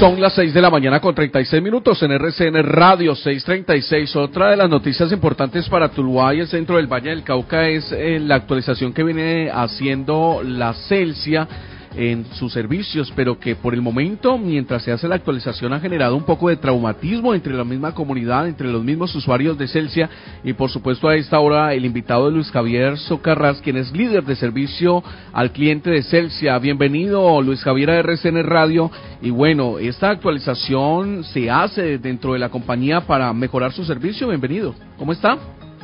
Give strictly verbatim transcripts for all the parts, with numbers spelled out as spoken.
Son las seis de la mañana con treinta y seis minutos en R C N Radio seiscientos treinta y seis. Otra de las noticias importantes para Tuluá y el centro del Valle del Cauca es eh, la actualización que viene haciendo la Celsia en sus servicios, pero que por el momento, mientras se hace la actualización, ha generado un poco de traumatismo entre la misma comunidad, entre los mismos usuarios de Celsia, y por supuesto a esta hora el invitado de Luis Javier Socarrás, quien es líder de servicio al cliente de Celsia. Bienvenido, Luis Javier, a R C N Radio. Y bueno, esta actualización se hace dentro de la compañía para mejorar su servicio. Bienvenido. ¿Cómo está?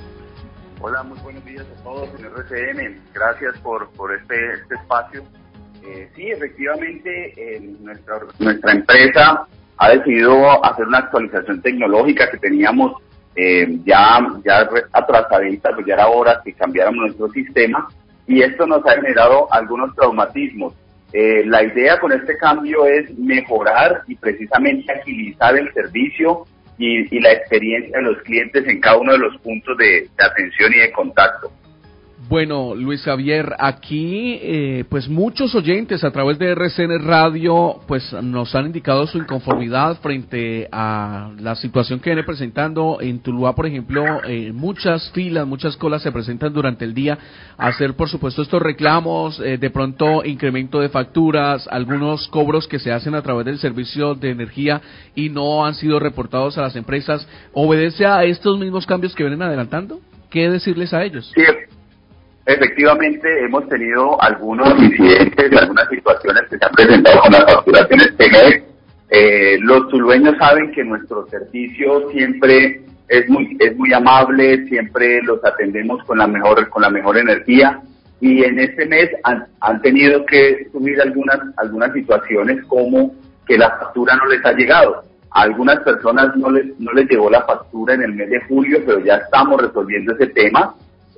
Hola, muy buenos días a todos en R C N. Gracias por, por este, este espacio. Eh, sí, efectivamente, eh, nuestra, nuestra empresa ha decidido hacer una actualización tecnológica que teníamos eh, ya, ya atrasadita, pues ya era hora que cambiáramos nuestro sistema, y esto nos ha generado algunos traumatismos. Eh, la idea con este cambio es mejorar y precisamente agilizar el servicio y, y la experiencia de los clientes en cada uno de los puntos de, de atención y de contacto. Bueno, Luis Javier, aquí eh, pues muchos oyentes a través de R C N Radio pues nos han indicado su inconformidad frente a la situación que viene presentando en Tuluá, por ejemplo. Eh, muchas filas, muchas colas se presentan durante el día a hacer, por supuesto, estos reclamos, eh, de pronto incremento de facturas, algunos cobros que se hacen a través del servicio de energía y no han sido reportados a las empresas. ¿Obedece a estos mismos cambios que vienen adelantando? ¿Qué decirles a ellos? Sí. Efectivamente, hemos tenido algunos incidentes, algunas situaciones que se han presentado con las facturaciones T N E. Eh, los tulueños saben que nuestro servicio siempre es muy es muy amable, siempre los atendemos con la mejor con la mejor energía, y en este mes han, han tenido que subir algunas algunas situaciones, como que la factura no les ha llegado. A algunas personas no les no les llegó la factura en el mes de julio, pero ya estamos resolviendo ese tema.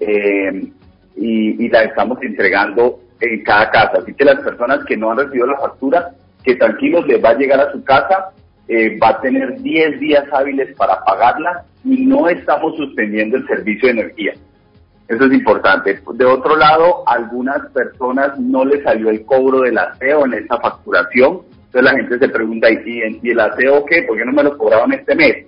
Eh, Y, y la estamos entregando en cada casa. Así que las personas que no han recibido la factura, que tranquilos, les va a llegar a su casa, eh, va a tener diez días hábiles para pagarla, y no estamos suspendiendo el servicio de energía. Eso es importante. De otro lado, a algunas personas no les salió el cobro del aseo en esa facturación. Entonces la gente se pregunta, ¿y, y el aseo qué? ¿Por qué no me lo cobraban este mes?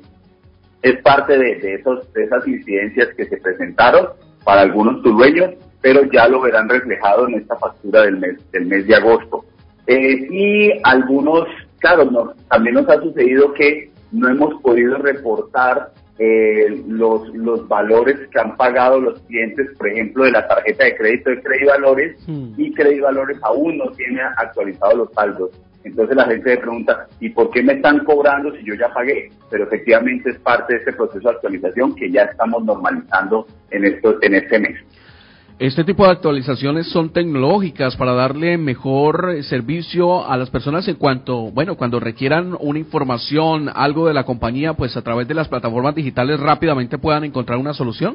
Es parte de, de, esos, de esas incidencias que se presentaron para algunos tulueños, pero ya lo verán reflejado en esta factura del mes del mes de agosto. Eh, y algunos, claro, nos, también nos ha sucedido que no hemos podido reportar eh, los los valores que han pagado los clientes, por ejemplo, de la tarjeta de crédito de Credivalores, mm. y Credivalores aún no tiene actualizados los saldos. Entonces la gente se pregunta, ¿y por qué me están cobrando si yo ya pagué? Pero efectivamente es parte de este proceso de actualización que ya estamos normalizando en esto, en este mes. Este tipo de actualizaciones son tecnológicas para darle mejor servicio a las personas en cuanto, bueno, cuando requieran una información, algo de la compañía, pues a través de las plataformas digitales rápidamente puedan encontrar una solución.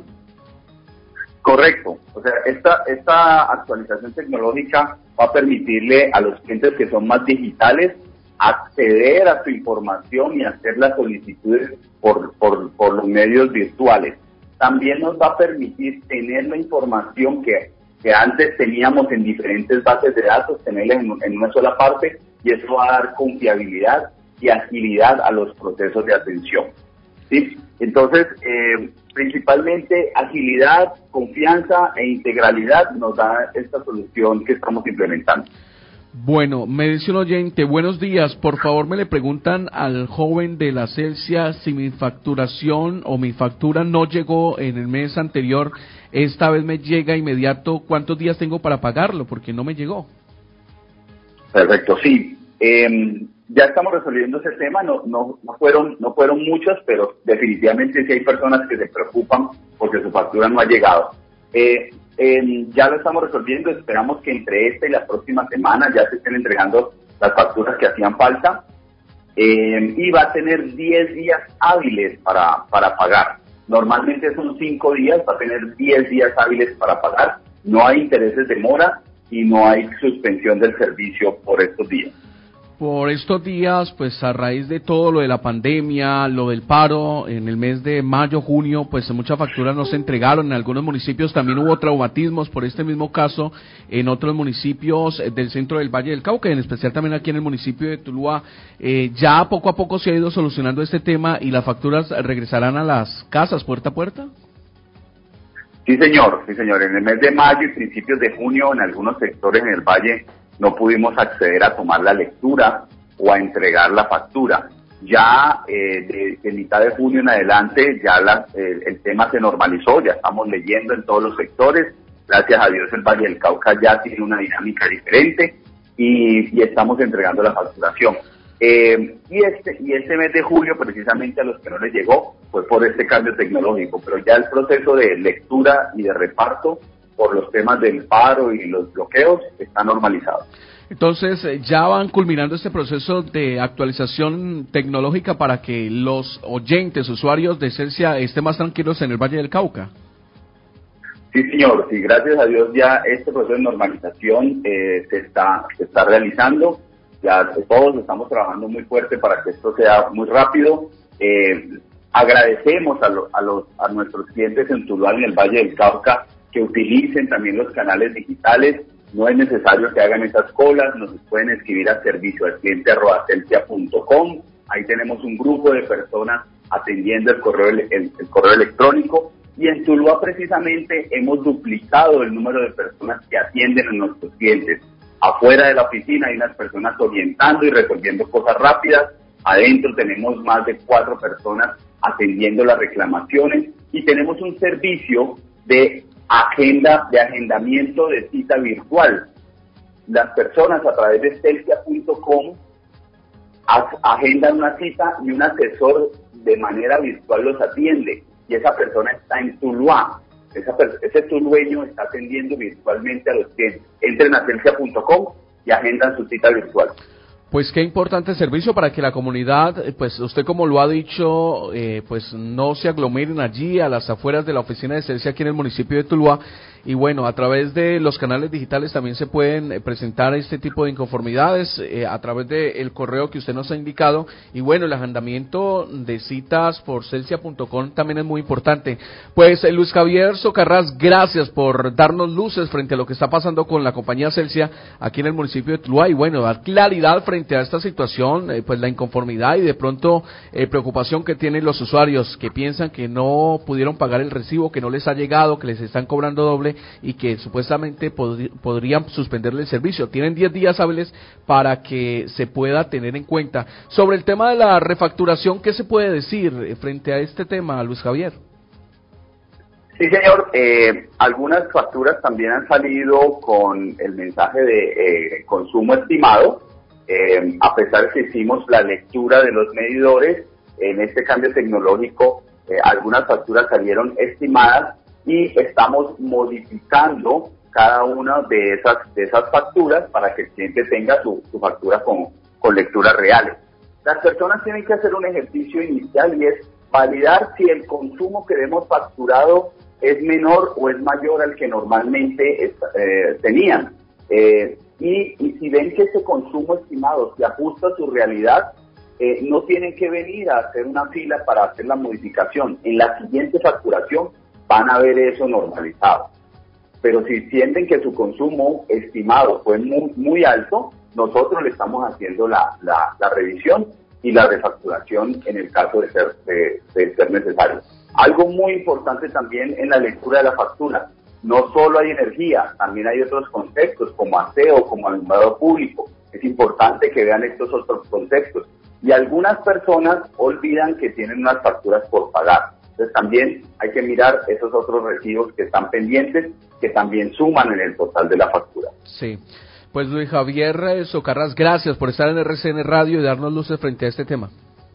Correcto. O sea, esta esta actualización tecnológica va a permitirle a los clientes que son más digitales acceder a su información y hacer las solicitudes por, por, por los medios virtuales. También nos va a permitir tener la información que, que antes teníamos en diferentes bases de datos, tenerla en, en una sola parte, y eso va a dar confiabilidad y agilidad a los procesos de atención. ¿Sí? Entonces, eh, principalmente agilidad, confianza e integralidad nos da esta solución que estamos implementando. Bueno, me dice un oyente, buenos días, por favor me le preguntan al joven de la Celsia si mi facturación o mi factura no llegó en el mes anterior, esta vez me llega inmediato, ¿cuántos días tengo para pagarlo? Porque no me llegó. Perfecto, sí. Eh, ya estamos resolviendo ese tema, no, no, no fueron, no fueron muchos, pero definitivamente sí hay personas que se preocupan porque su factura no ha llegado. Eh, eh, ya lo estamos resolviendo, esperamos que entre esta y la próxima semana ya se estén entregando las facturas que hacían falta, eh, y va a tener diez días hábiles para, para pagar. Normalmente son cinco días, va a tener diez días hábiles para pagar, no hay intereses de mora y no hay suspensión del servicio por estos días. Por estos días, pues a raíz de todo lo de la pandemia, lo del paro, en el mes de mayo, junio, pues muchas facturas no se entregaron. En algunos municipios también hubo traumatismos por este mismo caso, en otros municipios del centro del Valle del Cauca, en especial también aquí en el municipio de Tuluá. Eh, ya poco a poco se ha ido solucionando este tema y las facturas regresarán a las casas puerta a puerta. Sí, señor, sí, señor. En el mes de mayo y principios de junio, en algunos sectores en el Valle, no pudimos acceder a tomar la lectura o a entregar la factura. Ya eh, de, de mitad de junio en adelante, ya la, eh, el tema se normalizó, ya estamos leyendo en todos los sectores. Gracias a Dios el Valle del Cauca ya tiene una dinámica diferente y, y estamos entregando la facturación. Eh, y este y este mes de julio, precisamente a los que no les llegó, fue por este cambio tecnológico, pero ya el proceso de lectura y de reparto por los temas del paro y los bloqueos está normalizado. Entonces, ya van culminando este proceso de actualización tecnológica para que los oyentes, usuarios de Celsia estén más tranquilos en el Valle del Cauca. Sí, señor, sí, gracias a Dios ya este proceso de normalización eh, se está se está realizando. Ya todos estamos trabajando muy fuerte para que esto sea muy rápido. Eh, agradecemos a, lo, a, los, a nuestros clientes en Tuluá y en el Valle del Cauca que utilicen también los canales digitales. No es necesario que hagan esas colas, nos pueden escribir a servicio al cliente arroba celsia punto com. Ahí tenemos un grupo de personas atendiendo el correo, el, el correo electrónico. Y en Tuluá precisamente hemos duplicado el número de personas que atienden a nuestros clientes. Afuera de la oficina hay unas personas orientando y resolviendo cosas rápidas. Adentro tenemos más de cuatro personas atendiendo las reclamaciones y tenemos un servicio de agenda, de agendamiento de cita virtual. Las personas a través de celsia punto com agendan una cita y un asesor de manera virtual los atiende y esa persona está en Tuluá. Esa, ese tulueño está atendiendo virtualmente a los clientes. Entren a celsia punto com y agendan su cita virtual. Pues qué importante servicio para que la comunidad, pues usted como lo ha dicho, eh, pues no se aglomeren allí a las afueras de la oficina de Celsia aquí en el municipio de Tuluá. Y bueno, a través de los canales digitales también se pueden eh, presentar este tipo de inconformidades eh, a través del correo que usted nos ha indicado. Y bueno, el agendamiento de citas por celsia punto com también es muy importante. Pues eh, Luis Javier Socarrás, gracias por darnos luces frente a lo que está pasando con la compañía Celsia aquí en el municipio de Tuluá. Y bueno, dar claridad frente a esta situación, eh, pues la inconformidad y de pronto eh, preocupación que tienen los usuarios que piensan que no pudieron pagar el recibo, que no les ha llegado, que les están cobrando doble y que supuestamente pod- podrían suspenderle el servicio. Tienen diez días hábiles para que se pueda tener en cuenta. Sobre el tema de la refacturación, ¿qué se puede decir eh, frente a este tema, Luis Javier? Sí, señor. Eh, algunas facturas también han salido con el mensaje de eh, consumo estimado. Eh, a pesar de que hicimos la lectura de los medidores, en este cambio tecnológico, eh, algunas facturas salieron estimadas y estamos modificando cada una de esas de esas facturas para que el cliente tenga su, su factura con, con lecturas reales. Las personas tienen que hacer un ejercicio inicial y es validar si el consumo que hemos facturado es menor o es mayor al que normalmente es, eh, tenían. Eh, y, y si ven que ese consumo estimado se ajusta a su realidad, eh, no tienen que venir a hacer una fila para hacer la modificación. En la siguiente facturación van a ver eso normalizado. Pero si sienten que su consumo estimado fue muy, muy alto, nosotros le estamos haciendo la, la, la revisión y la refacturación en el caso de ser, de, de ser necesario. Algo muy importante también en la lectura de la factura, no solo hay energía, también hay otros conceptos como aseo, como alumbrado público. Es importante que vean estos otros conceptos. Y algunas personas olvidan que tienen unas facturas por pagar. Entonces también hay que mirar esos otros recibos que están pendientes, que también suman en el total de la factura. Sí. Pues Luis Javier Socarrás, gracias por estar en R C N Radio y darnos luces frente a este tema.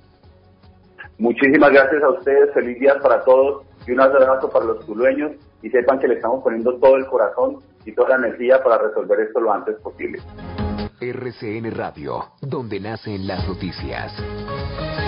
Muchísimas gracias a ustedes, feliz día para todos y un abrazo para los tulueños y sepan que le estamos poniendo todo el corazón y toda la energía para resolver esto lo antes posible. R C N Radio, donde nacen las noticias.